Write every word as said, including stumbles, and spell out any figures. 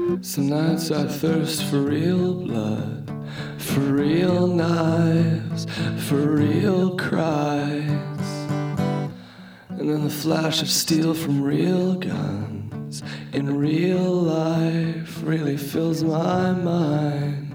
Some nights I thirst for real blood, for real knives, for real cries, and then the flash of steel from real guns in real life really fills my mind.